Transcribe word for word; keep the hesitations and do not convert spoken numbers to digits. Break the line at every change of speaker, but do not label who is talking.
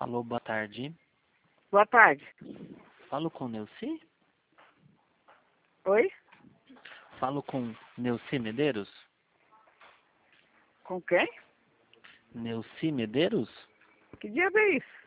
Alô, boa tarde.
Boa tarde.
Falo com Neuci?
Oi?
Falo com Neuci Medeiros?
Com quem?
Neuci Medeiros?
Que diabo é isso?